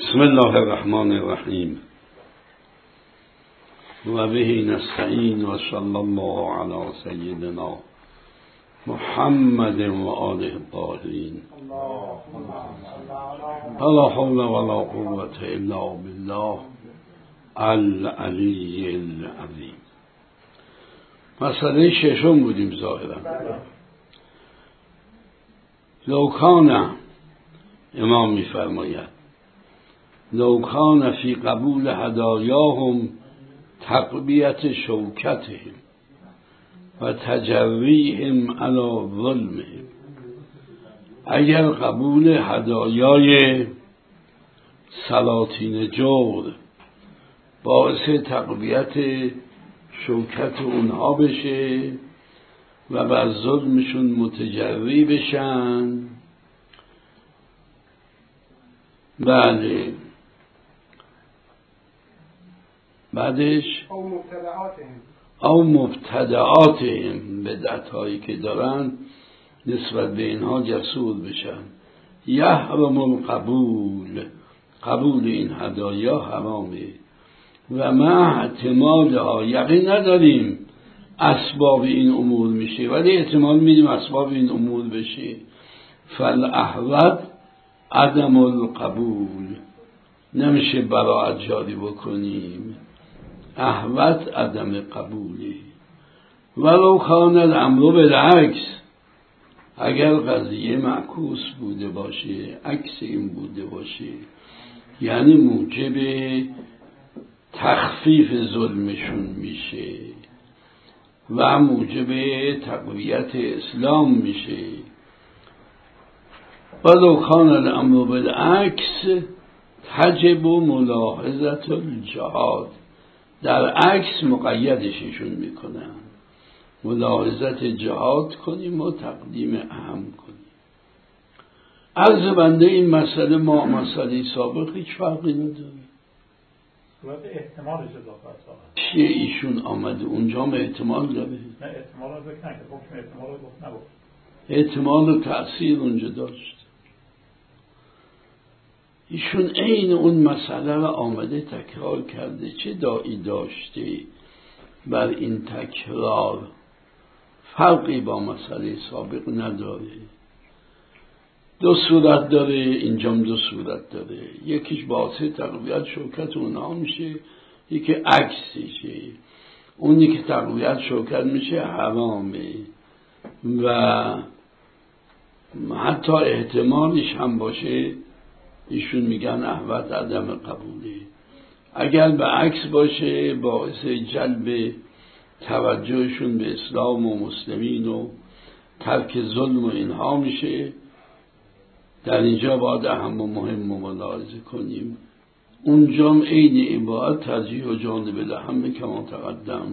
بسم الله الرحمن الرحیم و به نستعین و صلی الله علی سیدنا محمد و آله الطاهرین لا حول ولا قوة الا بالله العلی العظیم. مسئله ششم بودیم ظاهرا. لو کان، امام می‌فرماید لو کان فی قبول هدایاهم تقویت شوکتهم و تجریهم علی ظلمهم، اگر قبول هدایای سلاطین جور باعث تقویت شوکت اونها بشه و بر ظلمشون متجری بشن، بله، بعدش او مبتدعاتهم، بدعت‌هایی که دارن نسبت به اینها جسور بشن. یحرم القبول، قبول این هدایا حرامه. و مع احتمالها، یقین نداریم اسباب این امور میشه ولی احتمال میدیم اسباب این امور بشه. فالاحوط عدم القبول، نمیشه براءت جاری بکنیم، احوط عدم قبولی. ولو کان الامر بالعکس، اگر قضیه معکوس بوده باشه، عکس این بوده باشه، یعنی موجب تخفیف ظلمشون میشه و موجب تقویت اسلام میشه. ولو کان الامر بالعکس تجب ملاحظة الجهاد، در عکس مقیدششون میکنن، ملاحظت جهاد کنیم و تقدیم اهم کنیم. عرض بنده این مسئله ما مسئله سابق هیچ فرقی نداره. صورت احتمالش اضافه است. چیه ایشون آمده اونجا هم احتمال داره؟ نه احتمال رو ذکر نکرد، حکم احتمال رو گفت نگفت. احتمال و تأثیر اونجا داشت. ایشون عین اون مسئله را آمده تکرار کرده. چه داعی داشته بر این تکرار؟ فرقی با مسئله سابق نداره. دو صورت داره، اینجام دو صورت داره. یکیش باعث تقویت شوکت اونها میشه، یکی عکسشه. اونی که تقویت شوکت میشه حرامه و حتی احتمالش هم باشه ایشون میگن احوط عدم قبوله. اگر به عکس باشه باعث جلب توجهشون به اسلام و مسلمین و ترک ظلم و اینها میشه. در اینجا باید اهم و مهم ملاحظه کنیم. اونجام عین این باید ترجیح و جانب لحم کما تقدم،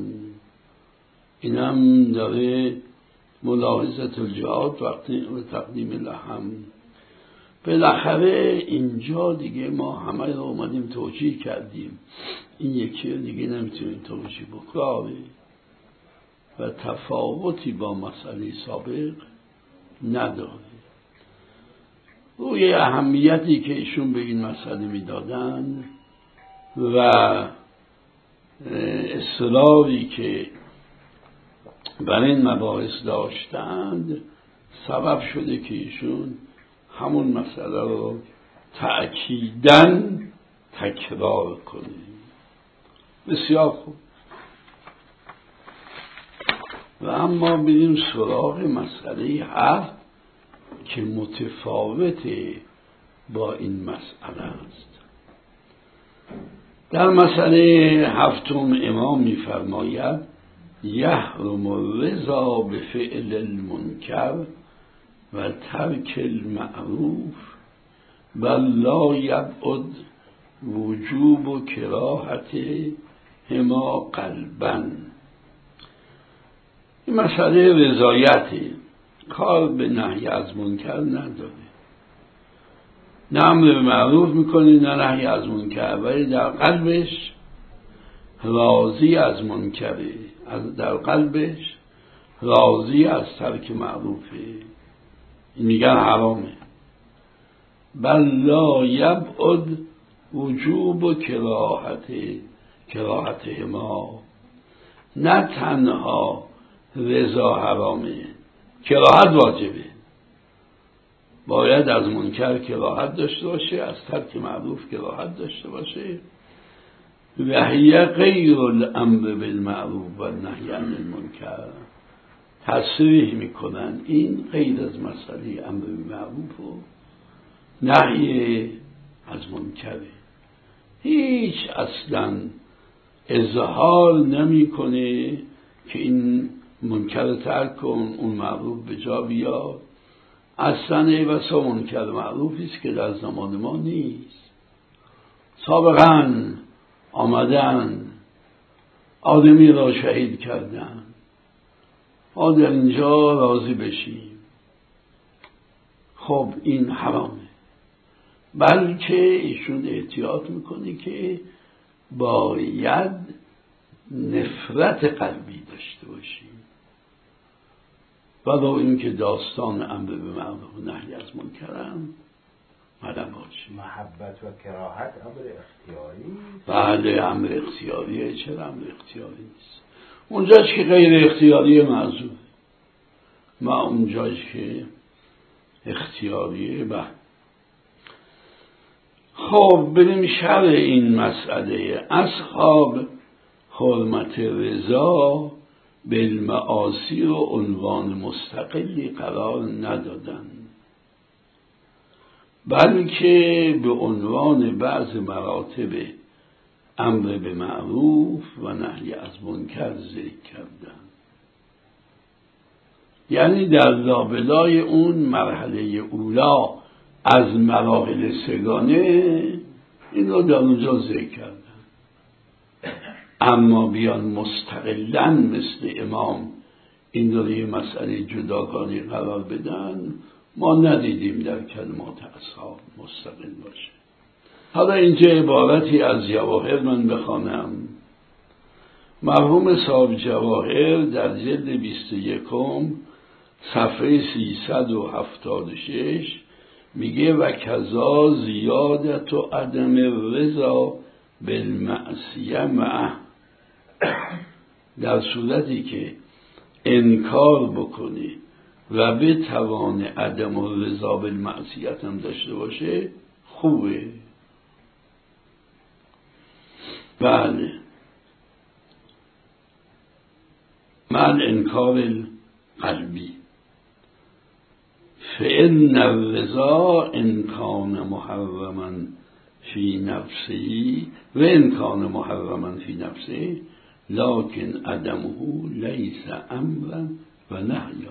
اینم داره ملاحظت الجهاد و تقدیم لحم. بالاخره اینجا دیگه ما همه رو اومدیم توجیه کردیم، این یکی رو دیگه نمیتونیم توجیه بکنیم و تفاوتی با مسئله سابق نداره. روی اهمیتی که ایشون به این مسئله میدادن و اصراری که بر این مباحث داشتند سبب شده که ایشون همون مسئله رو تأکیداً تکرار کنیم. بسیار خوب. و اما بریم سراغ مسئله هفت که متفاوته با این مسئله است. در مسئله هفتم امام می‌فرماید یحرم الرضا بفعل المنکر و ترک المعروف بل لا یبعد وجوب و کراهت هما قلبا. این مسئله رضایتی، کار به نهی از منکر نداره، نه امر به معروف میکنه نه نهی از منکر، ولی در قلبش راضی از منکره، در قلبش راضی از ترک معروفه. این میگن حرامه. بل لا یبعد وجوب و کراهت ما، نه تنها رضا حرامه، کراهت واجبه. باید از منکر کراهت داشته باشه، از ترک معروف کراهت داشته باشه. و هی غیر الامر بالمعروف و النهی عن المنکر، تصریح میکنن این غیر از مسئله امر بالمعروف و نهی از منکره. هیچ اصلا اظهار نمیکنه که این منکر ترک کن، اون معروف به جا بیار. اصلا ای بسا منکر معروفی است که در زمان ما نیست. سابقا آمدن آدمی را شهید کردن، ما در اینجا راضی بشیم، خب این حرامه. بلکه ایشون احتیاط میکنه که باید نفرت قلبی داشته باشیم، ولو اینکه داستان امر به معروف و نهی از منکر هم مدام باشه. محبت و کراهت امر اختیاری؟ بله امر اختیاریه. چرا امر اختیاری نیست؟ اونجاش که غیر اختیاریه معذور، ما اونجاش که اختیاریه. بله خب بریم شرح این مسئله. اصحاب حرمت رضا بالمعاصی و عنوان مستقلی قرار ندادن، بلکه به عنوان بعض مراتب امر به معروف و نهی از منکر ذکر کردن. یعنی در لابلای اون مرحله اولا از مراحل سگانه این رو در اونجا ذکر کردن، اما بیان مستقلاً مثل امام این رو یه مسئله جداگانه قرار بدن ما ندیدیم در کلمات اصحاب مستقل باشه. حالا اینجا عبارتی از جواهر من بخوانم. مرحوم صاحب جواهر در جلد 21 صفحه 376 میگه و کذا زیادت و عدم رضا بالمعصیه معه، در صورتی که انکار بکنی و به توان عدم و رضا بالمعصیت هم داشته باشه خوبه. بله من انکار قلبی فإن الرضا إن كان محرما في نفسه و إن كان محرما في نفسه لكن عدمه ليس امرا و نهیا.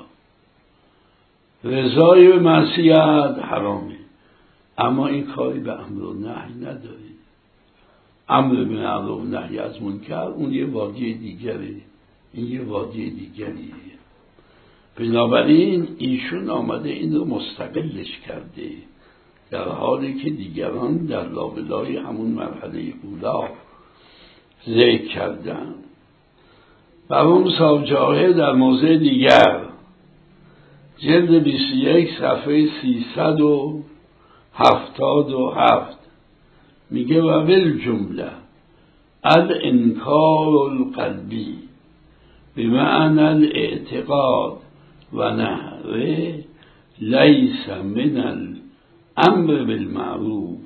رضای به معصیت حرامه، اما این کاری به امر و نهی نداره. امر به معروف و نهی از منکر اون یه وادی دیگره، این یه وادی دیگریه. بنابراین ایشون آمده این رو مستقلش کرده، در حالی که دیگران در لابلای همون مرحله اولا ذکر کردن. مرحوم صاحب جواهر در موضع دیگر جلد 21 صفحه 377 میگه و بالجمله الانکار القلبی بمعنى الاعتقاد و نحوه لیس من الامر بالمعروف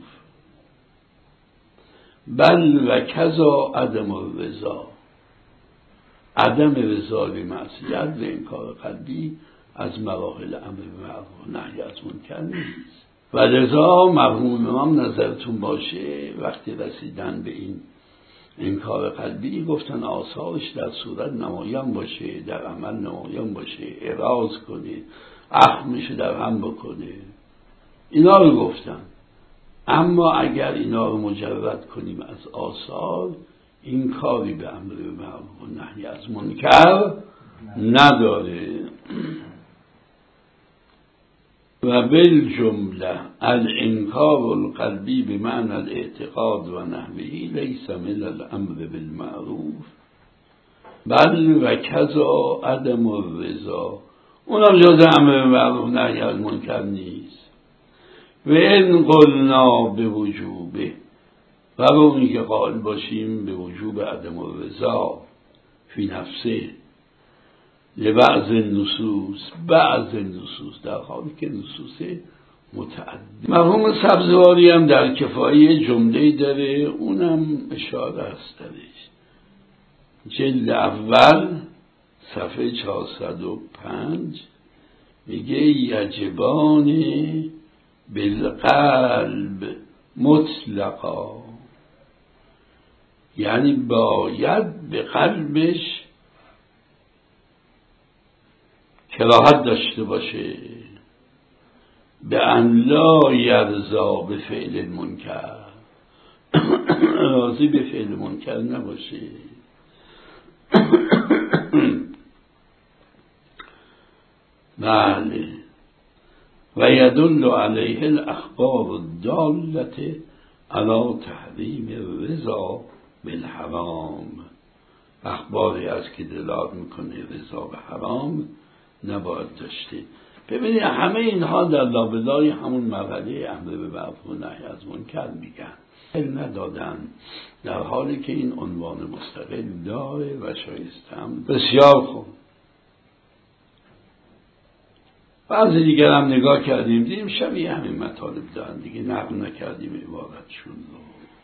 بل و کذا عدم الرضا. عدم رضا به معصیت و انکار قلبی از مراحل امر بالمعروف و نهی از منکر نیست. و لذا مرحوم امام نظرتون باشه وقتی رسیدن به این انکار قلبی گفتن آثارش در صورت نمایان باشه، در عمل نمایان باشه، اراز کنه، اخمش در هم بکنه، اینا رو گفتن. اما اگر اینا رو مجرد کنیم از آثار این کاری به امر معروف و نهی از منکر نداره. و بالجمله الانکار القلبی بمعنى الاعتقاد و نحوه لیس من الامر بالمعروف بل و کذا عدم الرضا، اونم جز امر معروف نهی از منکر نیست. و ان قلنا به وجوبه و به اونی که قائل باشیم به وجوب عدم الرضا فی نفسه لبعض نصوص در حالی که نصوص متعدد. مرحوم سبزواری هم در کفایه جمله داره، اونم اشاره است درش، جلد اول صفحه 405 میگه یجبان بالقلب مطلقا، یعنی باید به قلبش کراهت داشته باشه، به ان لا یرضا به فعل منکر، راضی به فعل منکر نباشه. بله. و یدل علیه الاخبار الدالة علی تحریم الرضا بالحرام، اخباری است که دلالت میکنه رضا به حرام نباید داشته. ببینید همه اینها در لابلای همون مرحله امر به معروف و نهی از منکر میگن، خیلی ندادن، در حالی که این عنوان مستقل داره و شایسته هم. بسیار خوب. بعضی دیگر هم نگاه کردیم دیدیم شبیه همین مطالب دارن دیگه، نقل نکردیم عبارتشون رو.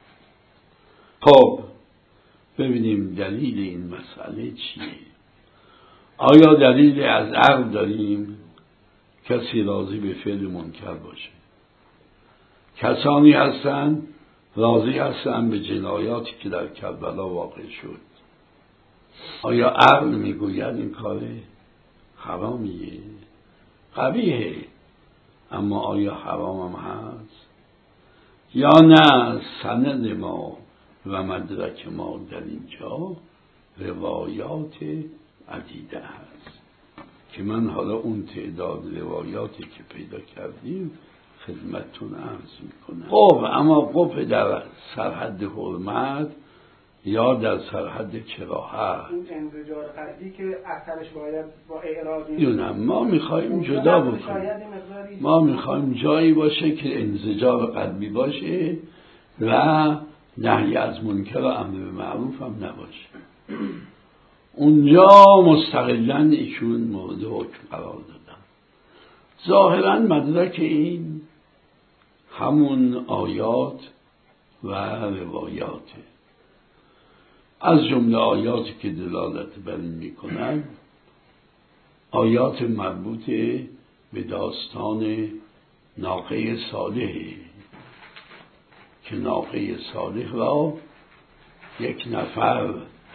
خب ببینیم دلیل این مسئله چیه. آیا دلیل از عقل داریم کسی راضی به فعل منکر باشه؟ کسانی هستن راضی هستن به جنایاتی که در کربلا واقع شد. آیا عقل میگوید این کار حرامیه؟ قبیحه، اما آیا حرام هم هست؟ یا نه سند ما و مدرک ما در اینجا روایات عدیده هست که من حالا اون تعداد روایاتی که پیدا کردیم خدمتتون عرض میکنم. خب اما قف در سرحد حرمت یا در سرحد کراهت، اون انزجار قلبی که اثرش باید با اعراض میدونم ما میخوایم جدا بکنیم، ما میخوایم جایی باشه که انزجار قلبی باشه و نهی از منکر و امر به معروف هم نباشه. اونجا مستقلاً ایشون مورد حکم قرار دادن. ظاهراً مدرک این همون آیات و روایاته. از جمله آیاتی که دلالت بر این میکنن آیات مربوط به داستان ناقه صالحه که ناقه صالح را یک نفر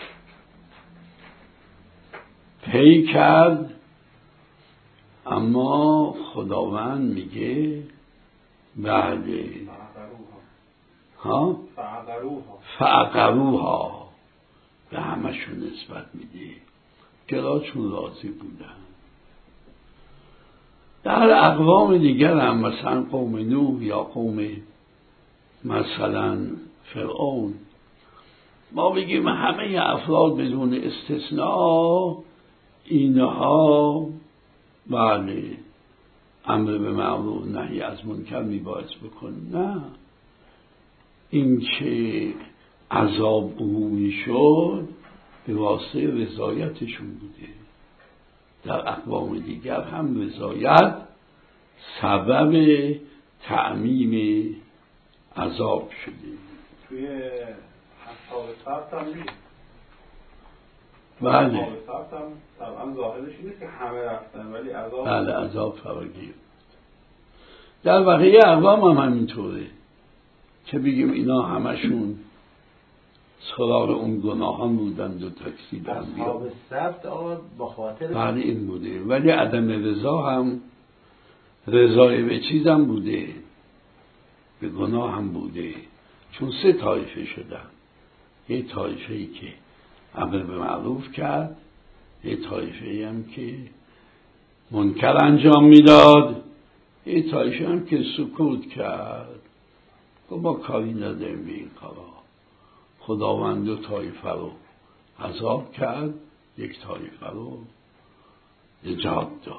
پی کرد، اما خداوند میگه بله فعقروها به همشون نسبت میده گراشون راضی بودن. در اقوام دیگر هم مثلا قوم نوح یا قوم مثلا فرعون ما بگیم همه افراد بدون استثناء اینها بله امر به معروف نهی از منکر میباید بکن. نه، این که عذاب عمومی شد به واسطه رضایتشون بوده. در اقوام دیگر هم رضایت سبب تعمیم عذاب شده. توی اصحاب السبت هم نیست. بله اصحاب السبت هم طبعا ظاهرش اینه که همه رفتن ولی عذاب بله عذاب فراگیر. در بقیه اقوام هم همینطوره که بگیم اینا همشون سراغ اون گناهان بودند و تکذیب انبیا. اصحاب السبت با خاطر بله این بوده، ولی عدم رضا هم رضای به چیز هم بوده، به گناه هم بوده. چون سه طایفه شدن، یه طایفه‌ای که امر به معروف کرد، یه طایفه‌ای هم که منکر انجام میداد، یه طایفه هم که سکوت کرد و ما کاری نداریم به این کارا. خداوند دو طایفه رو عذاب کرد، یک طایفه رو نجات داد.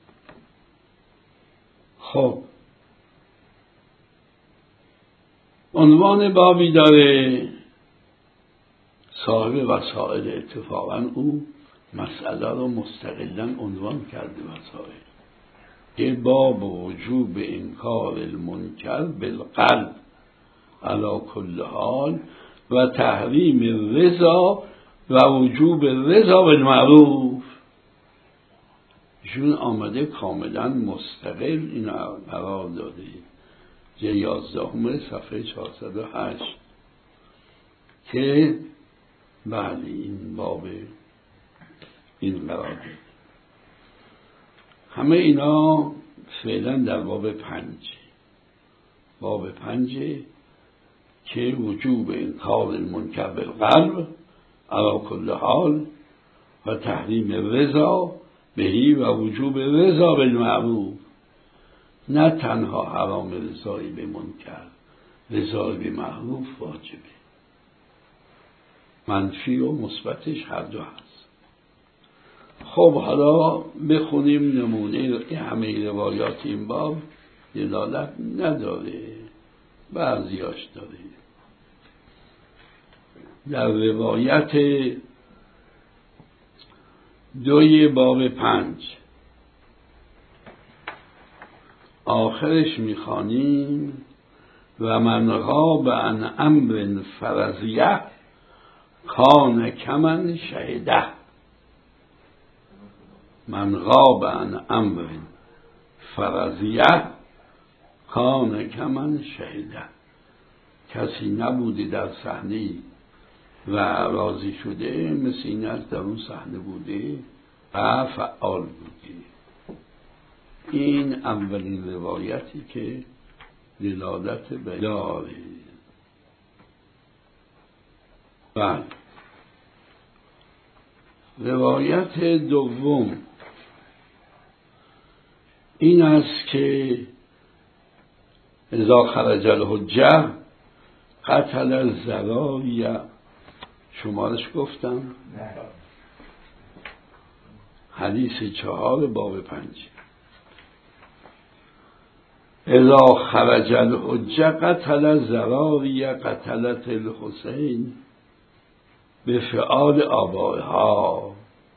خب عنوان بابی داره صاحب وسائل، اتفاقا او مسئله رو مستقلاً عنوان کرده وسائل. یه باب وجوب انکار المنکر بالقلب علی کل حال و تحریم الرضا و وجوب الرضا بالمعروف. ایشون آمده کاملا مستقل این قرار داده. 11 صفحه 408 که بله این باب این قرار داده. همه اینا فعلا در باب 5 که وجوب انکار المنکر بالقلب علی کل حال و تحریم الرضا بهی و وجوب رضا بالمعروف. نه تنها حرام رضای به منکر، رضای به معروف واجبه. منفی و مثبتش هر دو هست. خب حالا بخونیم نمونه. همه روایات این باب دلالت نداره، بعضیاش داره. در روایت 2 باب 5 آخرش میخوانیم و من غاب عن امر فرضیه کان کمن شهده. من غاب عن امر فرضیه کان کمن شهده. کسی نبوده در صحنه و راضی شده مثل این از در اون صحنه بوده و فعال بوده. این اولین روایتی که دلالت به داره. بله. روایت دوم این است که اذا خرج الحجه قتل الزراریه. شمارش گفتم؟ حدیث 4 باب 5. اذا خرج الحجه قتل الزراریه قتلت الحسین به فعال آبائها.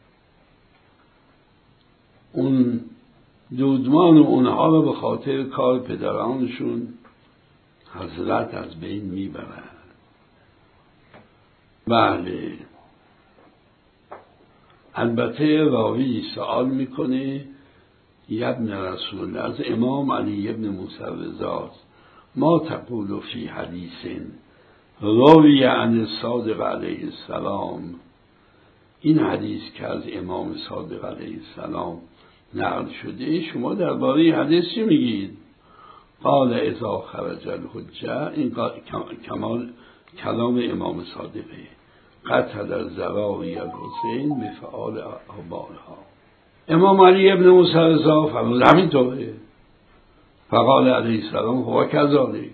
اون دودمان و اونها رو به خاطر کار پدرانشون حضرت از بین میبرن. بله. البته راوی سوال میکنه ابن رسول از امام علی ابن موسی رضا ما تقول فی حدیث راوی عن صادق علیه السلام. این حدیث که از امام صادق علیه السلام نقل شده شما درباره حدیث چی میگید؟ قال اذا خرج الحجه. این کلام امام صادقه. قتل الزراری الحسین به فعال آبائها. امام علی ابن موسی رضا فرمود همینطوره. فقال علیه السلام هو کذالک.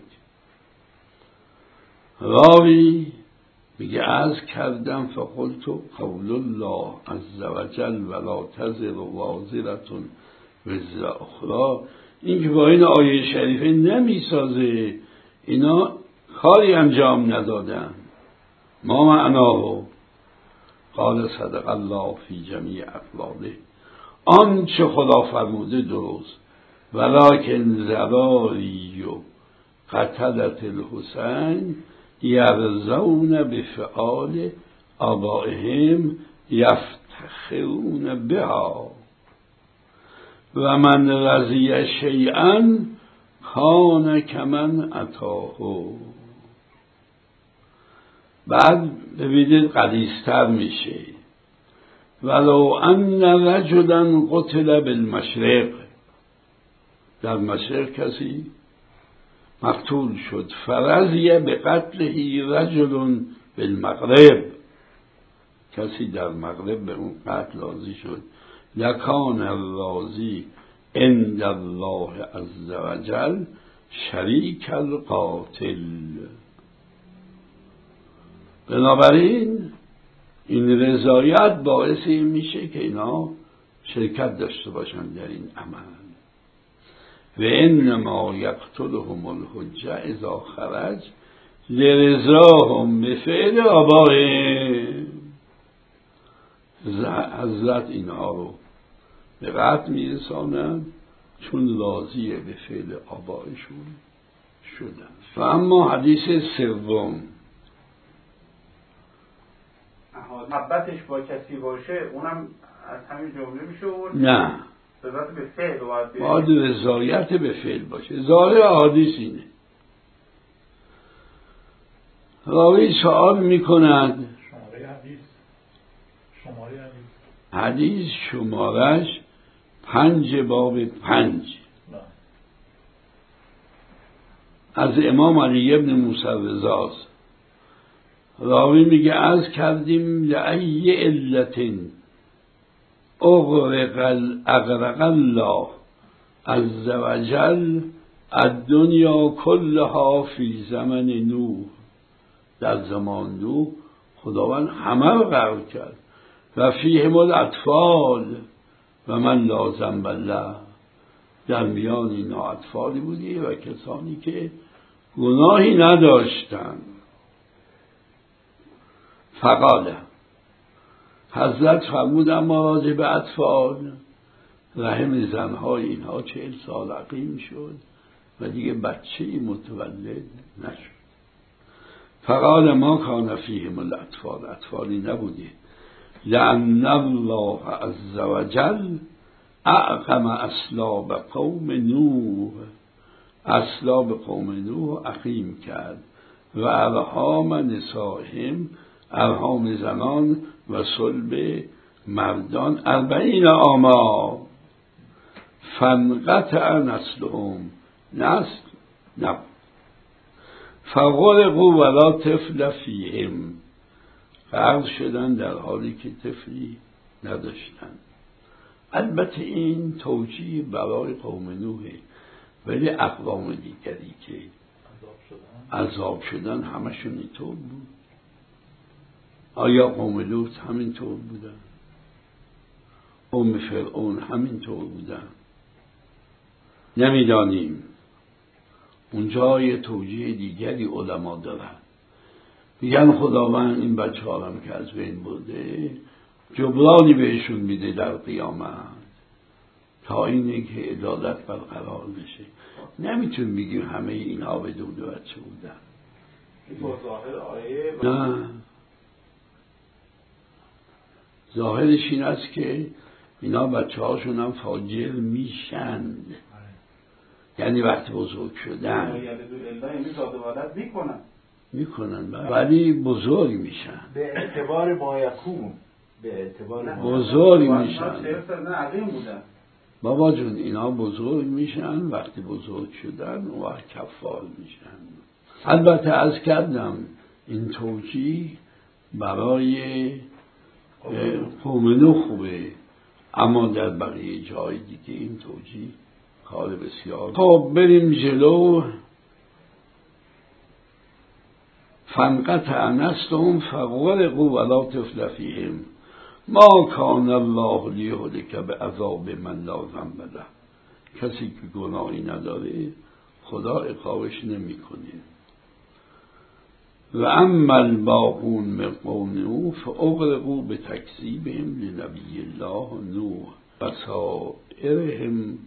راوی میگه عرض کردم فقلت قول الله عز وجل ولا تزر وازرة وزر اخرى. این که با این آیه شریفه نمیسازه، اینا کاری انجام ندادن. ما معناه؟ قال صدق الله فی جمیع اقواله. آنچه خدا فرموده درست. ولکن زراری و قتلت الحسین یرزون بفعال آبائهم یفتخرون بها و من رضی شیئا کان کمن اتاه. بعد ببینید قدیستر میشه. ولو ان رجلا قتل بالمشرق. در مشرق کسی مقتول شد. فرضیه به قتله رجل بالمغرب. کسی در مغرب به اون قتل راضی شد. لکان الراضی عند الله عز وجل شریک القاتل. بنابراین این رضایت باعث این میشه که اینا شرکت داشته باشن در این عمل. و انما یقتلهم الحجه اذا خرج لرضاهم به فعل آبائهم. حضرت اینها رو به قطع میرسانند چون راضی به فعل آبائشون شدن. و اما حدیث سوم، محبتش با کسی باشه اونم از همین جمله میشه آورد؟ نه، رضایت به فعل باید رضایت به فعل باشه. ظاهر حدیث اینه. راوی سوال میکند حدیث شمارش 5 باب 5 از امام علی ابن موسی رضاست. راوی میگه عرض کردیم لأی علت اغرق الله عز وجل الدنیا کلها فی زمن نوح. در زمان نوح خداوند همه رو غرق کرد و فیهم الاطفال و من لا ذنب له. در میان اینا اطفالی بودی و کسانی که گناهی نداشتند. فقاله حضرت فرمود اما راجع به اطفال، رحم زنهای اینها 40 سال عقیم شد و دیگه بچه‌ای متولد نشد. فقال ما کان فیهم الاطفال، اطفالی نبوده. لأن الله عز وجل اعقم اسلاب قوم نوح، اسلاب قوم نوح عقیم کرد و ارحام نسائهم، ارحام زنان و صلب مردان 40 عاما. فانقطع نسلهم، نسل نبود. فغرقوا ولا طفل فیهم، غرق شدن در حالی که طفلی نداشتند. البته این توجیه برای قوم نوحه، ولی اقوام دیگری که عذاب شدن همشون اینطور بود. آیا قوم لوط همینطور بودن؟ قوم فرعون همینطور بودن؟ نمیدانیم. اونجا یه توجیه دیگری علما دارن، میگن خداوند این بچه ها هم که از بین برده جبرانی بهشون میده در قیامت تا اینه که عدالت برقرار بشه. نمیتون بگیم همه اینها به دو بچه بودن. نه، ظاهرش این است که اینا بچه هاشون هم فاجر میشند، یعنی وقتی بزرگ شدن میکنن ولی بزرگ میشن، به اعتبار مایکون، به اعتبار بزرگ میشن. بودن بابا جون اینا بزرگ میشن، وقتی بزرگ شدن و کفار میشن. البته از کردم این توجیه برای قوم نوح خوبه، اما در بقیه جای دیگه این توجیه کار بسیار. خب بریم جلو. فانقطع نسلهم فغرقوا ولا طفل فیهم ما کان الله لیهلک بعذاب من لا ذنب له. کسی که گناهی نداره خدا عقابش نمیکنه. و اما الباقون من قوم نوح فاغرقوا بتکذیبهم لنبی الله نوح و سائرهم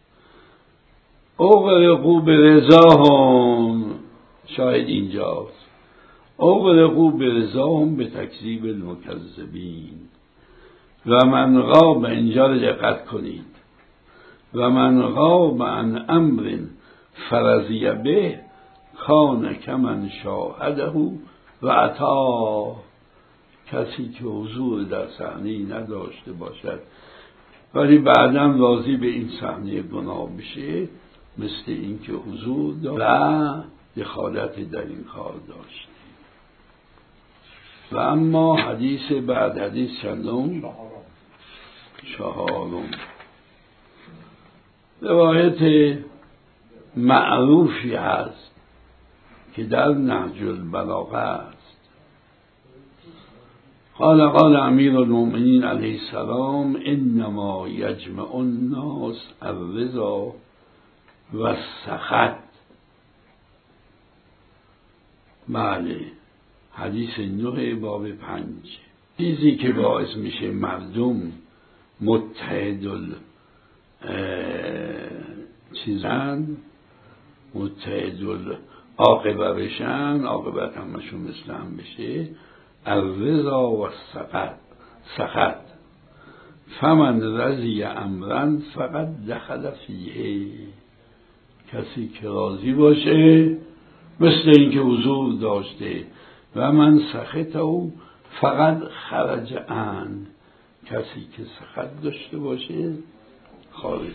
اغرقوا برضاهم. شاهد اینجاست. اغرقوا برضاهم بتکذیب المکذبین. و من غاب، اینجا رو دقت کنید، و من غاب عن امر فرضی به کان کمن شاهده و عطا. کسی که حضور در صحنه نداشته باشد ولی بعداً راضی به این صحنه گناه بشه، مثل این که حضور داشت و دخالت در این کار داشت. و اما حدیث بعد، حدیث چندم؟ چهارم. روایت معروفی هست که در نهج البلاغه است. قال امیر المؤمنین علیه السلام انما یجمع الناس الرضا و السخط. بله، حدیث 9 باب 5. چیزی که باعث میشه مردم متحد عاقبه بشن، عاقبت همشون مثل هم بشه، الرضا و سخط فمن رضی امرن فقط دخل فیه. کسی که راضی باشه مثل این که حضور داشته، و من سخط او فقط خرج عن. کسی که سخط داشته باشه خارج.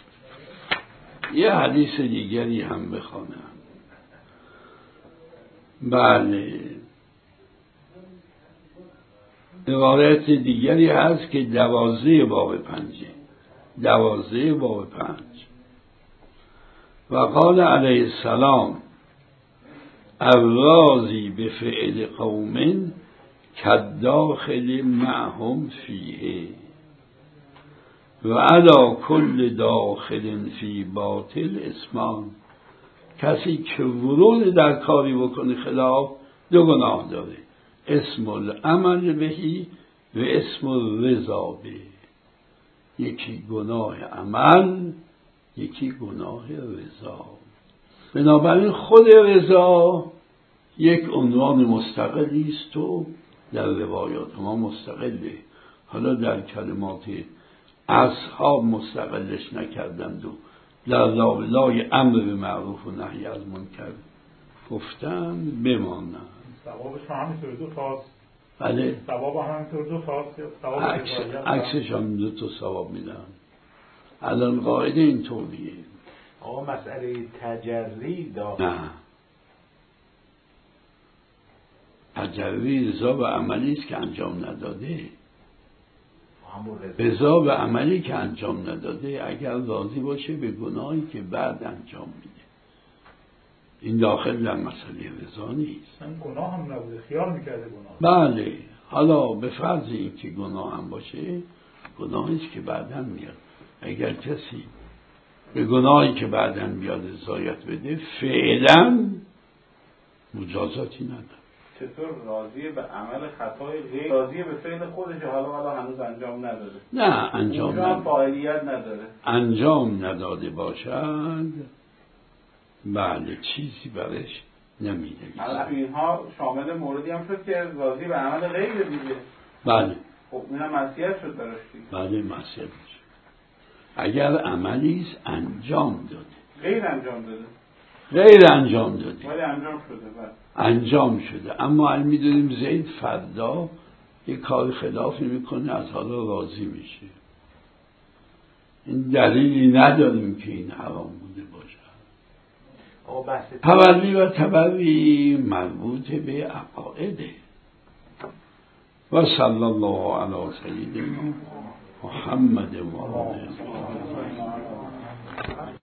یه حدیث دیگری هم بخوانم. بله، روایت دیگری هست که 12 باب 5 و قال علیه السلام الراضی بفعل قوم کالداخل معهم فیه و علی کل داخل فی باطل اسمان. کسی که ورود در کاری بکنه خلاف 2 گناه داره، اسم العمل بهی و اسم الرضا به. یکی گناه عمل، یکی گناه رضا. بنابراین خود رضا یک عنوان مستقلی است و در روایات ما مستقله. حالا در کلمات اصحاب مستقلش نکردند و در لای امر به معروف و نهی از منکر گفتن بمانند. ثوابش همینطور 2 تاست. بله، ثواب همینطور 2 تاست. عکسش هم 2 تا ثواب میدن. الان قاعده این طوریه. آقا مسئله تجری داخل نه، تجری رضا به عملی است که انجام نداده. رضا به عملی که انجام نداده اگر راضی باشه به گناهی که بعد انجام میده، این داخل در مسئله رضا نیست. این گناه هم نبوده، خیال میکرده گناه. بله، حالا به فرض این که گناه هم باشه، گناهی است که بعداً میاد. اگر کسی به گناهی که بعداً بیاد رضایت بده، فعلاً مجازاتی نداره. چطور راضی به عمل خطای غیر، راضی به فعل خودش حالا هنوز انجام نداده؟ نه، انجام نداده، فاعلیت نداره، انجام نداده باشد، بله، چیزی برش نمیده. حالا اینها شامل موردی هم شد که راضی به عمل غیر دیگه. بله، خب اینم معصیت شد درشتی. بله، معصیت شد. اگر عملی انجام داده، غیر انجام داده، غیر انجام داده، ولی انجام شده. انجام شده، اما الان میدونیم زید فردا یک کار خلافی میکنه، از حالا راضی میشه. این دلیلی نداریم که این حرام بوده باشه. تولی و تبری مربوط به عقائده. و صلی الله علی سیدنا محمد و آله